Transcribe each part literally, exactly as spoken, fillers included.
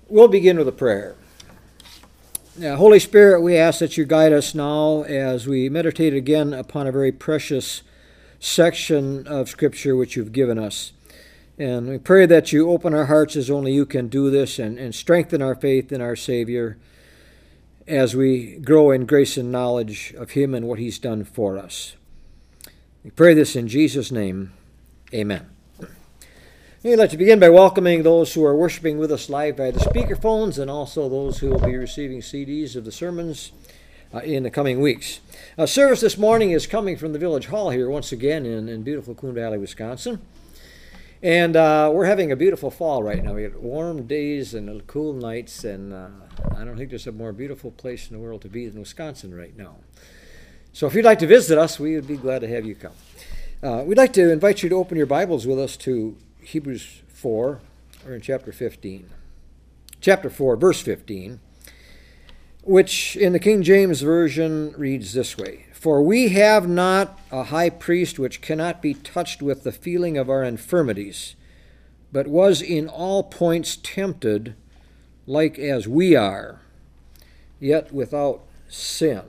We'll begin with a prayer. Now, Holy Spirit, we ask that you guide us now as we meditate again upon a very precious section of Scripture which you've given us. And we pray that you open our hearts as only you can do this and, and strengthen our faith in our Savior as we grow in grace and knowledge of him and what he's done for us. We pray this in Jesus' name. Amen. We'd like to begin by welcoming those who are worshiping with us live by the speakerphones and also those who will be receiving C Ds of the sermons uh, in the coming weeks. Uh, service this morning is coming from the Village Hall here once again in, in beautiful Coon Valley, Wisconsin. And uh, we're having a beautiful fall right now. We have warm days and cool nights, and uh, I don't think there's a more beautiful place in the world to be than Wisconsin right now. So if you'd like to visit us, we would be glad to have you come. Uh, we'd like to invite you to open your Bibles with us to Hebrews four, or in chapter fifteen. Chapter four, verse fifteen, which in the King James Version reads this way: For we have not a high priest which cannot be touched with the feeling of our infirmities, but was in all points tempted like as we are, yet without sin.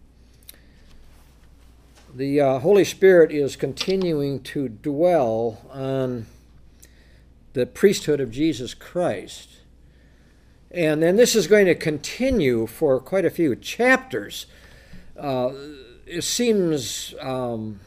The uh, Holy Spirit is continuing to dwell on the priesthood of Jesus Christ. And then this is going to continue for quite a few chapters. Uh, it seems um,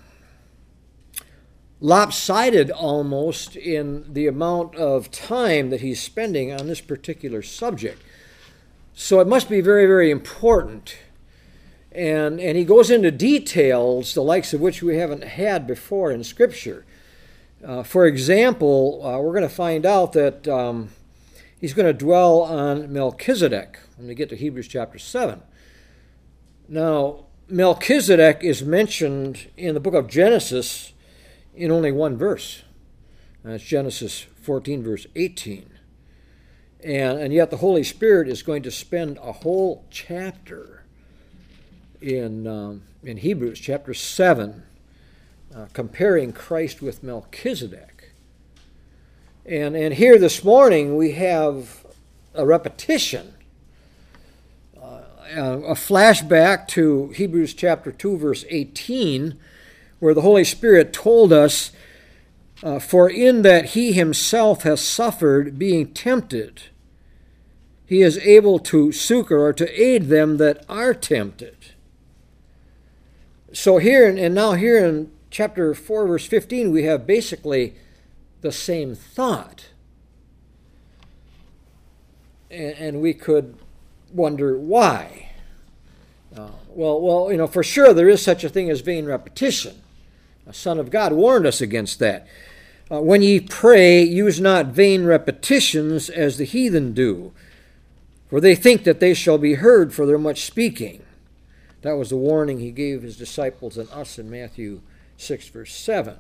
lopsided almost in the amount of time that he's spending on this particular subject. So it must be very, very important. And, and he goes into details, the likes of which we haven't had before in Scripture. Uh, for example, uh, we're going to find out that um, he's going to dwell on Melchizedek when we get to Hebrews chapter seven. Now, Melchizedek is mentioned in the book of Genesis in only one verse. That's Genesis fourteen, verse eighteen. And, and yet the Holy Spirit is going to spend a whole chapter in, um, in Hebrews chapter seven uh, comparing Christ with Melchizedek. And, and here this morning we have a repetition, uh, a flashback to Hebrews chapter two, verse eighteen, where the Holy Spirit told us, uh, For in that he himself has suffered being tempted, he is able to succor or to aid them that are tempted. So here, and now here in chapter four, verse fifteen, we have basically the same thought. And, and we could wonder why. Uh, well, well, you know, for sure there is such a thing as vain repetition. The Son of God warned us against that. Uh, when ye pray, use not vain repetitions as the heathen do, for they think that they shall be heard for their much speaking. That was the warning he gave his disciples and us in Matthew six, verse seven.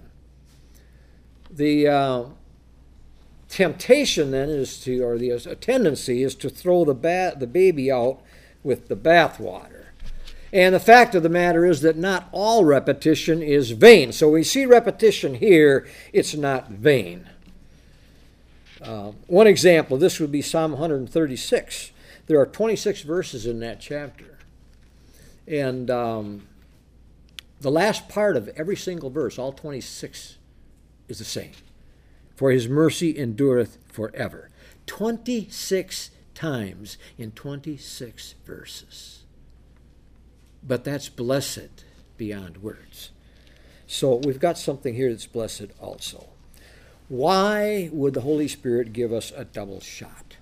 The uh, temptation then is to, or the a tendency is to throw the ba- the baby out with the bathwater. And the fact of the matter is that not all repetition is vain. So we see repetition here, it's not vain. Uh, one example, this would be Psalm one thirty-six. There are twenty-six verses in that chapter. And um, the last part of every single verse, all twenty-six, is the same. For his mercy endureth forever. twenty-six times in twenty-six verses. But that's blessed beyond words. So we've got something here that's blessed also. Why would the Holy Spirit give us a double shot?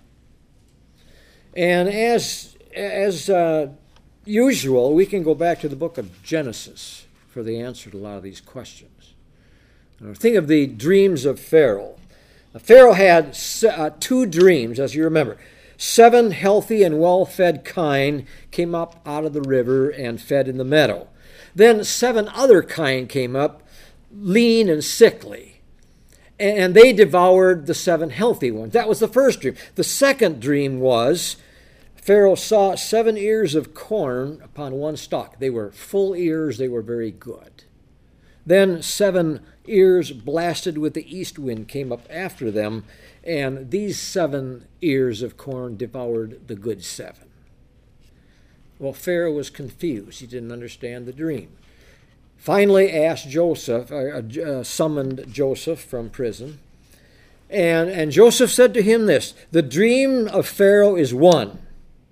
And as, as uh, usual, we can go back to the book of Genesis for the answer to a lot of these questions. Now, think of the dreams of Pharaoh. Now, Pharaoh had uh, two dreams, as you remember. Seven healthy and well-fed kine came up out of the river and fed in the meadow. Then seven other kine came up, lean and sickly, and they devoured the seven healthy ones. That was the first dream. The second dream was Pharaoh saw seven ears of corn upon one stalk. They were full ears. They were very good. Then seven ears blasted with the east wind came up after them, and these seven ears of corn devoured the good seven. Well, Pharaoh was confused. He didn't understand the dream. Finally asked Joseph, uh, uh, summoned Joseph from prison. And, and Joseph said to him this, the dream of Pharaoh is one.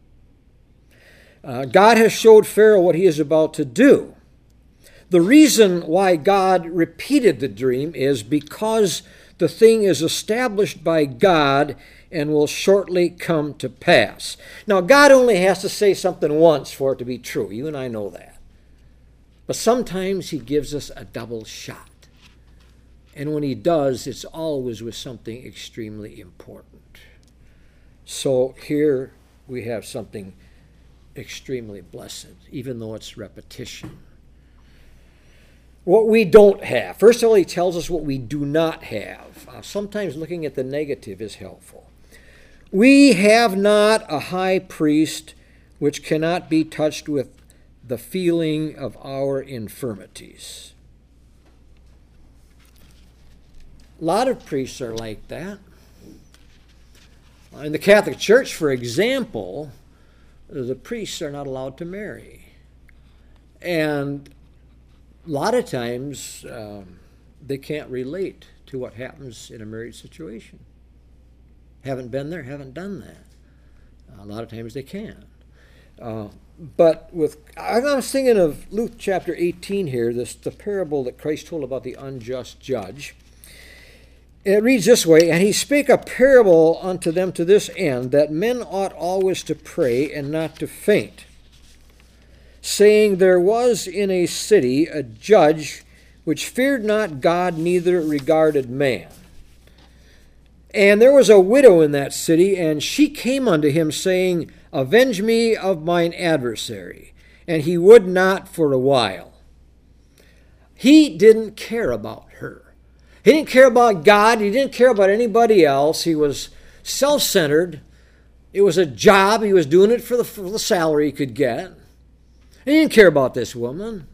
Uh, God has showed Pharaoh what he is about to do. The reason why God repeated the dream is because the thing is established by God and will shortly come to pass. Now, God only has to say something once for it to be true. You and I know that. But sometimes he gives us a double shot. And when he does, it's always with something extremely important. So here we have something extremely blessed, even though it's repetition. What we don't have. First of all, he tells us what we do not have. Uh, sometimes looking at the negative is helpful. We have not a high priest which cannot be touched with the feeling of our infirmities. A lot of priests are like that. In the Catholic Church, for example, the priests are not allowed to marry. And a lot of times um, they can't relate to what happens in a marriage situation. Haven't been there, haven't done that. A lot of times they can. Uh, but with, I was thinking of Luke chapter eighteen here, this the parable that Christ told about the unjust judge. It reads this way, and he spake a parable unto them to this end, that men ought always to pray and not to faint, saying, there was in a city a judge which feared not God, neither regarded man. And there was a widow in that city, and she came unto him, saying, avenge me of mine adversary. And he would not for a while. He didn't care about her. He didn't care about God. He didn't care about anybody else. He was self-centered. It was a job. He was doing it for the, for the salary he could get. He didn't care about this woman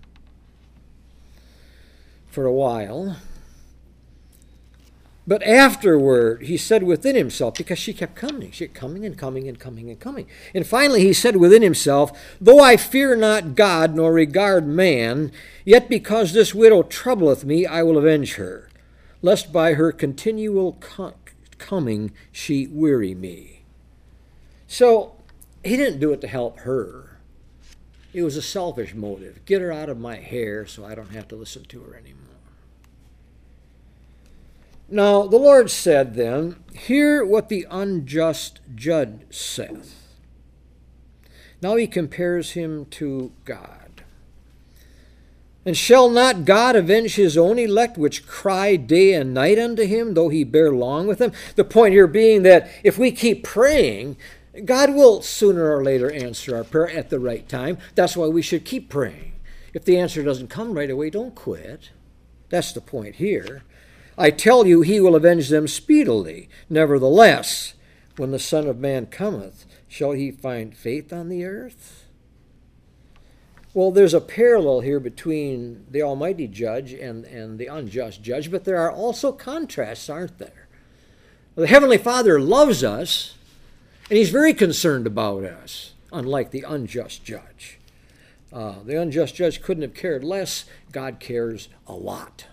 for a while. But afterward, he said within himself, because she kept coming. She kept coming and coming and coming and coming. And finally he said within himself, though I fear not God nor regard man, yet because this widow troubleth me, I will avenge her, lest by her continual coming she weary me. So he didn't do it to help her. It was a selfish motive. Get her out of my hair so I don't have to listen to her anymore. Now the Lord said then, hear what the unjust judge saith. Now he compares him to God. And shall not God avenge his own elect, which cry day and night unto him, though he bear long with them? The point here being that if we keep praying, God will sooner or later answer our prayer at the right time. That's why we should keep praying. If the answer doesn't come right away, don't quit. That's the point here. I tell you, he will avenge them speedily. Nevertheless, when the Son of Man cometh, shall he find faith on the earth? Well, there's a parallel here between the Almighty Judge and, and the unjust judge, but there are also contrasts, aren't there? The Heavenly Father loves us, and he's very concerned about us, unlike the unjust judge. Uh, the unjust judge couldn't have cared less. God cares a lot.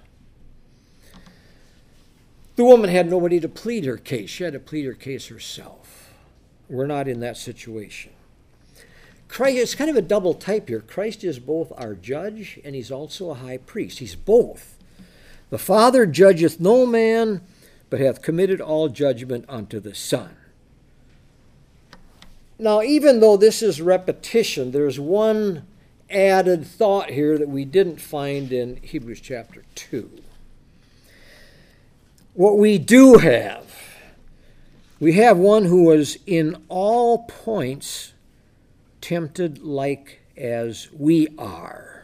The woman had nobody to plead her case. She had to plead her case herself. We're not in that situation. Christ, it's kind of a double type here. Christ is both our judge and he's also a high priest. He's both. The Father judgeth no man, but hath committed all judgment unto the Son. Now, even though this is repetition, there's one added thought here that we didn't find in Hebrews chapter two. What we do have, we have one who was in all points tempted like as we are.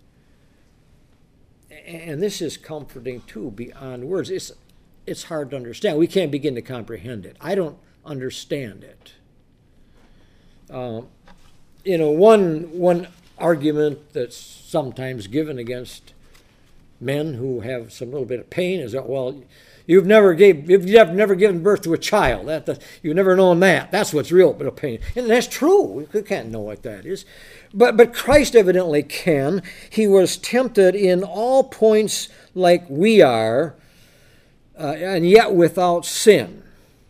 And this is comforting too, beyond words. It's, it's hard to understand. We can't begin to comprehend it. I don't understand it. Uh, you know, one, one argument that's sometimes given against men who have some little bit of pain is that, well, You've never gave, you've never given birth to a child. That, that, you've never known that. That's what's real pain. And that's true. We can't know what that is. But, but Christ evidently can. He was tempted in all points like we are, uh, and yet without sin.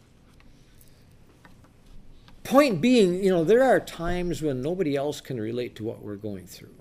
Point being, you know, there are times when nobody else can relate to what we're going through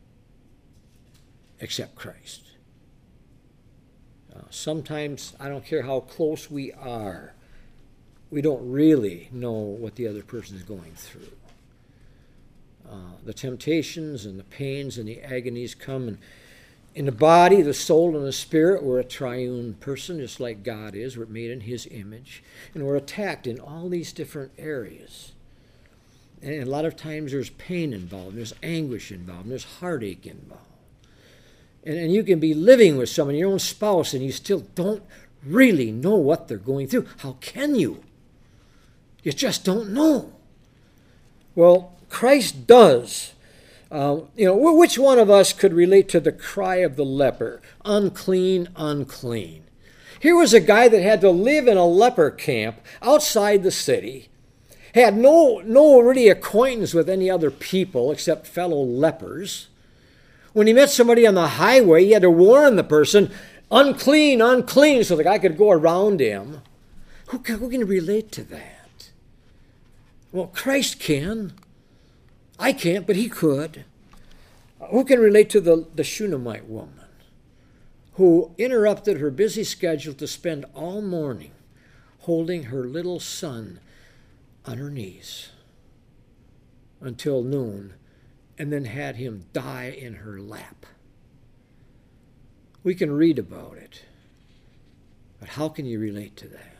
except Christ. Uh, sometimes, I don't care how close we are, we don't really know what the other person is going through. Uh, the temptations and the pains and the agonies come in, in the body, the soul, and the spirit. We're a triune person, just like God is. We're made in His image. And we're attacked in all these different areas. And a lot of times there's pain involved, there's anguish involved, there's heartache involved. And, and you can be living with someone, your own spouse, and you still don't really know what they're going through. How can you? You just don't know. Well, Christ does. Uh, you know, which one of us could relate to the cry of the leper? Unclean, unclean. Here was a guy that had to live in a leper camp outside the city, had no, no really acquaintance with any other people except fellow lepers. When he met somebody on the highway, he had to warn the person, unclean, unclean, so the guy could go around him. Who can, who can relate to that? Well, Christ can. I can't, but He could. Who can relate to the, the Shunammite woman who interrupted her busy schedule to spend all morning holding her little son on her knees until noon, and then had him die in her lap? We can read about it, but how can you relate to that?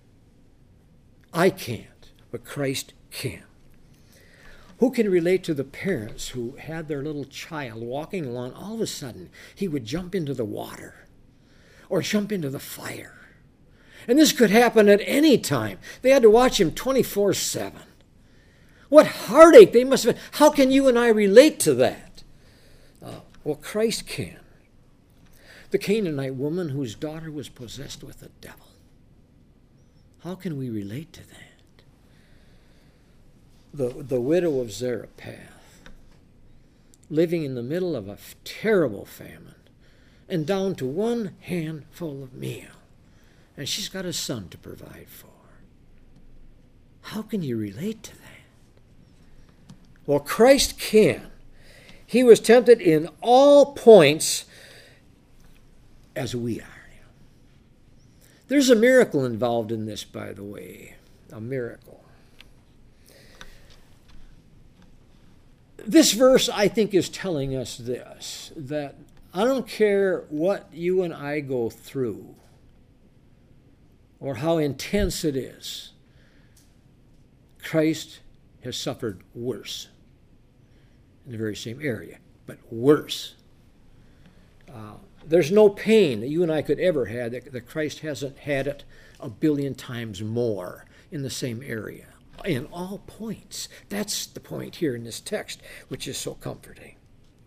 I can't, but Christ can. Who can relate to the parents who had their little child walking along, all of a sudden he would jump into the water or jump into the fire? And this could happen at any time. They had to watch him twenty-four seven. What heartache they must have had. How can you and I relate to that? Uh, well, Christ can. The Canaanite woman whose daughter was possessed with the devil. How can we relate to that? The, the widow of Zarephath, living in the middle of a terrible famine and down to one handful of meal. And she's got a son to provide for. How can you relate to that? Well, Christ can. He was tempted in all points as we are. There's a miracle involved in this, by the way. A miracle. This verse, I think, is telling us this, that I don't care what you and I go through or how intense it is, Christ has suffered worse in the very same area, but worse. Uh, there's no pain that you and I could ever have that, that Christ hasn't had it a billion times more in the same area, in all points. That's the point here in this text, which is so comforting.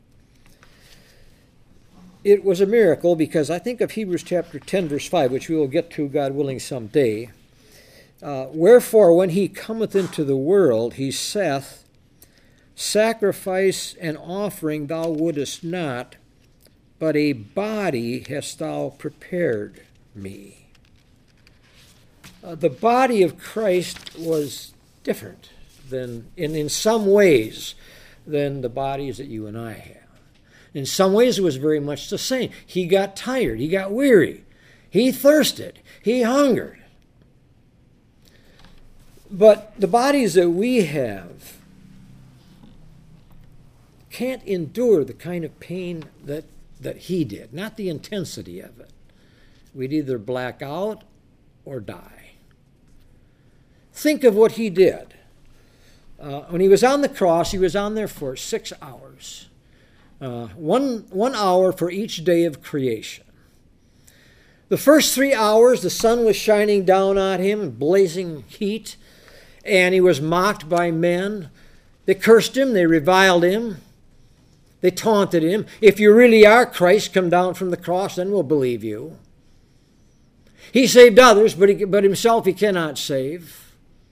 It was a miracle because I think of Hebrews chapter ten, verse five, which we will get to, God willing, someday. Uh, Wherefore, when he cometh into the world, he saith, Sacrifice and offering thou wouldest not, but a body hast thou prepared me. Uh, the body of Christ was different than, in, in some ways, than the bodies that you and I have. In some ways, it was very much the same. He got tired. He got weary. He thirsted. He hungered. But the bodies that we have can't endure the kind of pain that, that he did, not the intensity of it. We'd either black out or die. Think of what he did. Uh, when he was on the cross, he was on there for six hours. Uh, one, one hour for each day of creation. The first three hours, the sun was shining down on him in blazing heat, and he was mocked by men. They cursed him, they reviled him, they taunted him. If you really are Christ, come down from the cross, then we'll believe you. He saved others, but, he, but himself he cannot save.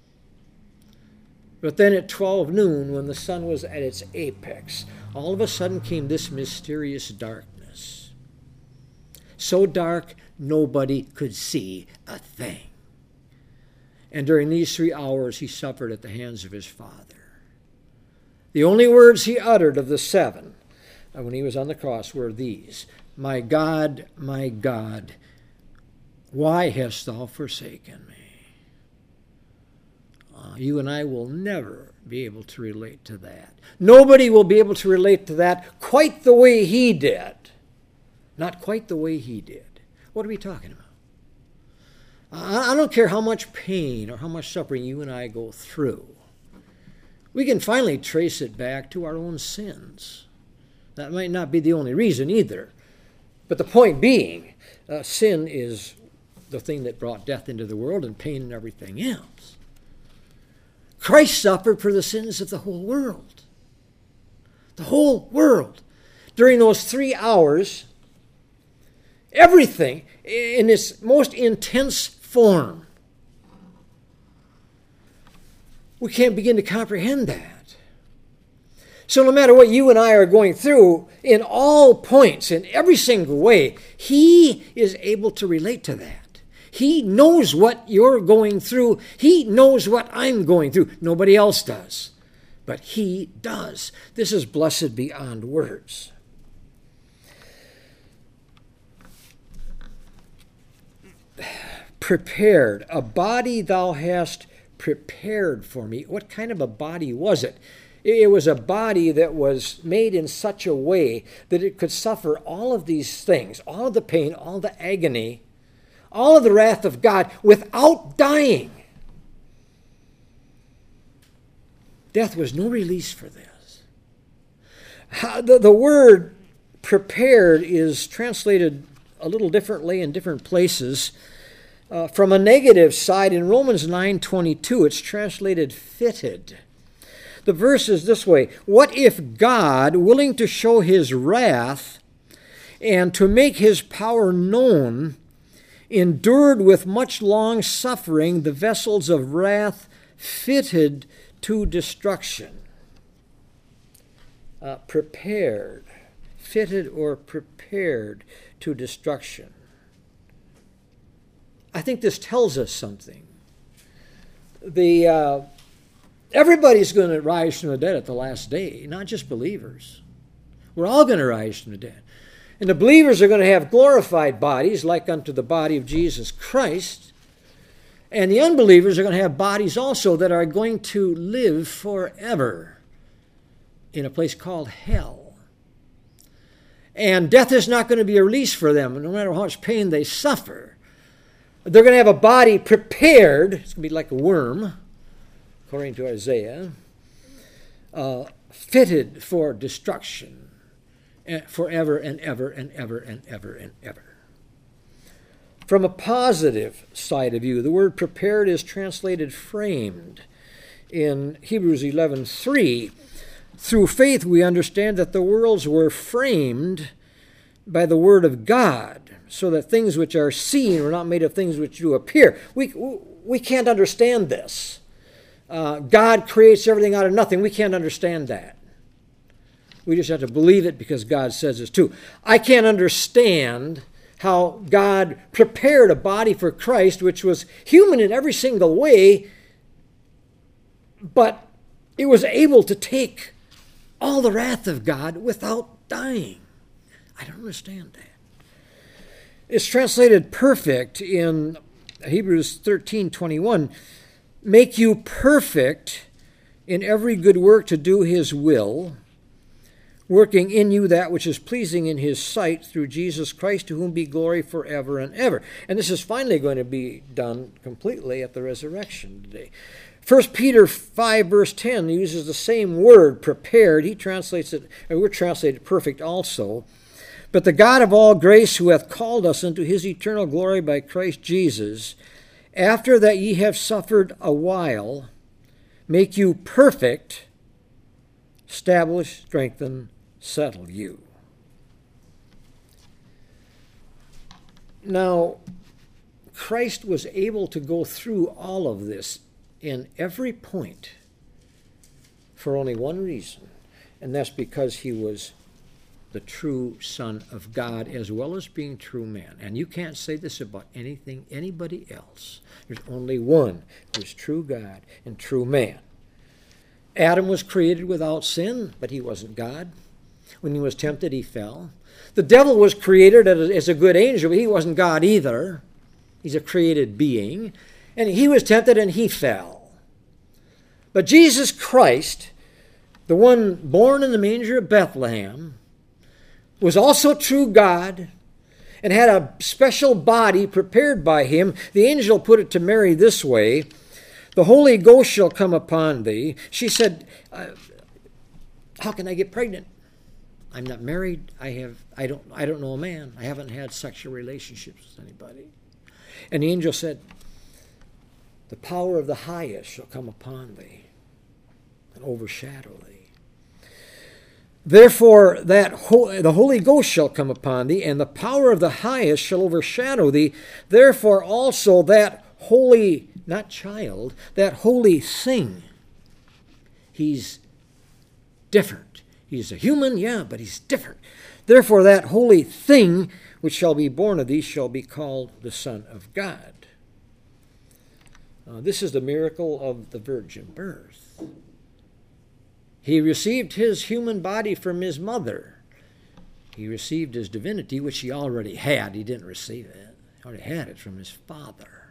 But then at twelve noon, when the sun was at its apex, all of a sudden came this mysterious darkness. So dark, nobody could see a thing. And during these three hours, he suffered at the hands of his Father. The only words he uttered of the seven when he was on the cross were these: "My God, my God, why hast thou forsaken me?" Uh, you and I will never be able to relate to that. Nobody will be able to relate to that quite the way he did. Not quite the way he did. What are we talking about? I don't care how much pain or how much suffering you and I go through. We can finally trace it back to our own sins. That might not be the only reason either. But the point being, uh, sin is the thing that brought death into the world and pain and everything else. Christ suffered for the sins of the whole world. The whole world. During those three hours, everything in its most intense form. We can't begin to comprehend that. So no matter what you and I are going through, in all points, in every single way, he is able to relate to that. He knows what you're going through. He knows what I'm going through. Nobody else does. But he does. This is blessed beyond words. Prepared, a body thou hast prepared for me. What kind of a body was it? It was a body that was made in such a way that it could suffer all of these things, all of the pain, all the agony, all of the wrath of God without dying. Death was no release for this. The, the word prepared is translated a little differently in different places. Uh, from a negative side, in Romans nine twenty-two, it's translated fitted. The verse is this way: "What if God, willing to show his wrath and to make his power known, endured with much long suffering the vessels of wrath fitted to destruction?" Uh, prepared, fitted or prepared to destruction. I think this tells us something. The uh, everybody's going to rise from the dead at the last day, not just believers. We're all going to rise from the dead. And the believers are going to have glorified bodies like unto the body of Jesus Christ. And the unbelievers are going to have bodies also that are going to live forever in a place called hell. And death is not going to be a release for them, no matter how much pain they suffer. They're going to have a body prepared. It's going to be like a worm, according to Isaiah, uh, fitted for destruction forever and ever and ever and ever and ever. From a positive side of view, the word prepared is translated framed. In Hebrews eleven three, through faith we understand that the worlds were framed by the word of God, so that things which are seen were not made of things which do appear. We, we can't understand this. Uh, God creates everything out of nothing. We can't understand that. We just have to believe it because God says it's true. I can't understand how God prepared a body for Christ which was human in every single way, but it was able to take all the wrath of God without dying. I don't understand that. It's translated perfect in Hebrews thirteen twenty-one. Make you perfect in every good work to do his will, working in you that which is pleasing in his sight through Jesus Christ, to whom be glory forever and ever. And this is finally going to be done completely at the resurrection today. First Peter five verse ten uses the same word, prepared. He translates it, and we're translated perfect also. But the God of all grace, who hath called us unto his eternal glory by Christ Jesus, after that ye have suffered a while, make you perfect, establish, strengthen, settle you. Now, Christ was able to go through all of this in every point for only one reason, and that's because he was the true Son of God as well as being true man. And you can't say this about anything, anybody else. There's only one who's true God and true man. Adam was created without sin, but he wasn't God. When he was tempted, he fell. The devil was created as a good angel, but he wasn't God either. He's a created being. And he was tempted and he fell. But Jesus Christ, the one born in the manger of Bethlehem, was also true God and had a special body prepared by him. The angel put it to Mary this way: the Holy Ghost shall come upon thee. She said, uh, how can I get pregnant? I'm not married. I have I don't I don't know a man. I haven't had sexual relationships with anybody. And the angel said, the power of the highest shall come upon thee and overshadow thee. Therefore, that ho- the Holy Ghost shall come upon thee, and the power of the highest shall overshadow thee. Therefore also that holy, not child, that holy thing, he's different. He's a human, yeah, but he's different. Therefore that holy thing which shall be born of thee shall be called the Son of God. Uh, this is the miracle of the virgin birth. He received his human body from his mother. He received his divinity, which he already had. He didn't receive it. He already had it from his Father.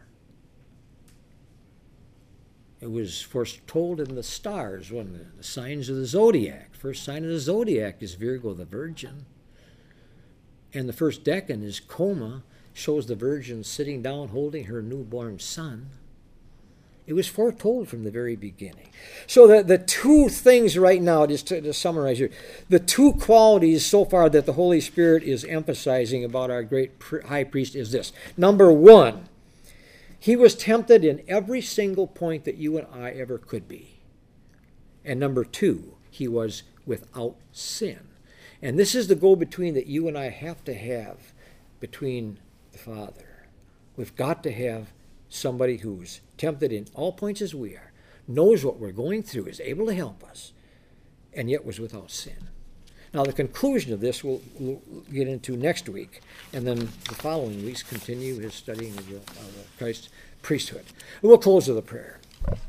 It was foretold in the stars, one of the signs of the zodiac. First sign of the zodiac is Virgo, the virgin. And the first decan is Coma, shows the virgin sitting down holding her newborn son. It was foretold from the very beginning. So the, the two things right now, just to, to summarize here, the two qualities so far that the Holy Spirit is emphasizing about our great high priest is this. Number one, he was tempted in every single point that you and I ever could be. And number two, he was without sin. And this is the go-between that you and I have to have between the Father. We've got to have somebody who's tempted in all points as we are, knows what we're going through, is able to help us, and yet was without sin. Now, the conclusion of this we'll, we'll get into next week, and then the following weeks continue his studying of, the, of Christ's priesthood. We'll close with a prayer.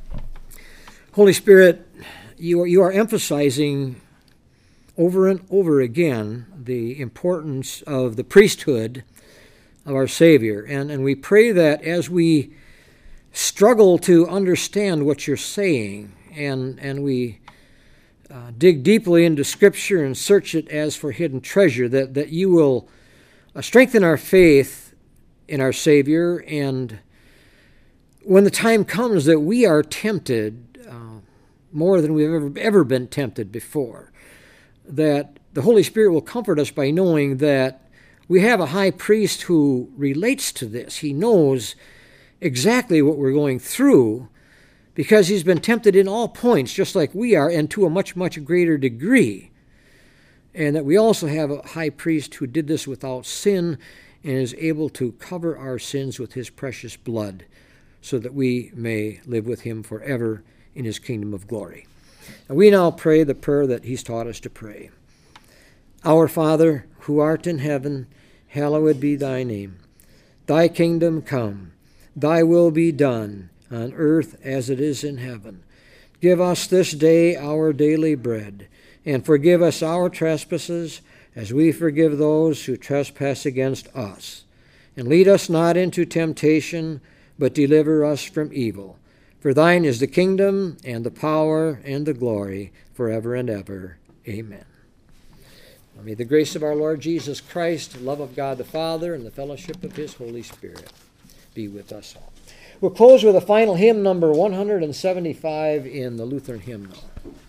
Holy Spirit, you are, you are emphasizing over and over again the importance of the priesthood of our Savior, and, and we pray that as we struggle to understand what you're saying, and, and we uh, dig deeply into Scripture and search it as for hidden treasure, that, that you will uh, strengthen our faith in our Savior, and when the time comes that we are tempted uh, more than we've ever, ever been tempted before, that the Holy Spirit will comfort us by knowing that we have a high priest who relates to this. He knows exactly what we're going through because he's been tempted in all points, just like we are, and to a much, much greater degree. And that we also have a high priest who did this without sin and is able to cover our sins with his precious blood so that we may live with him forever in his kingdom of glory. And we now pray the prayer that he's taught us to pray. Our Father, who art in heaven, hallowed be thy name. Thy kingdom come, thy will be done, on earth as it is in heaven. Give us this day our daily bread, and forgive us our trespasses, as we forgive those who trespass against us. And lead us not into temptation, but deliver us from evil. For thine is the kingdom, and the power, and the glory, forever and ever. Amen. May the grace of our Lord Jesus Christ, the love of God the Father, and the fellowship of his Holy Spirit be with us all. We'll close with a final hymn, number one hundred seventy-five in the Lutheran hymnal.